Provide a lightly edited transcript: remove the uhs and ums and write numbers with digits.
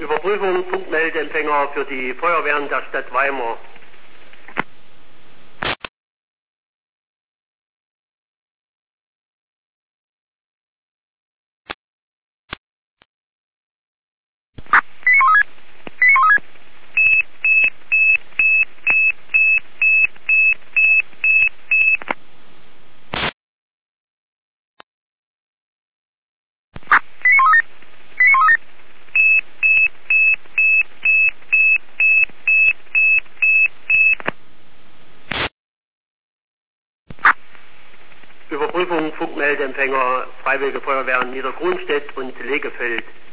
Überprüfung Funkmeldeempfänger für die Feuerwehren der Stadt Weimar. Überprüfung Funkmeldeempfänger Freiwillige Feuerwehren Niedergrunstedt und Legefeld.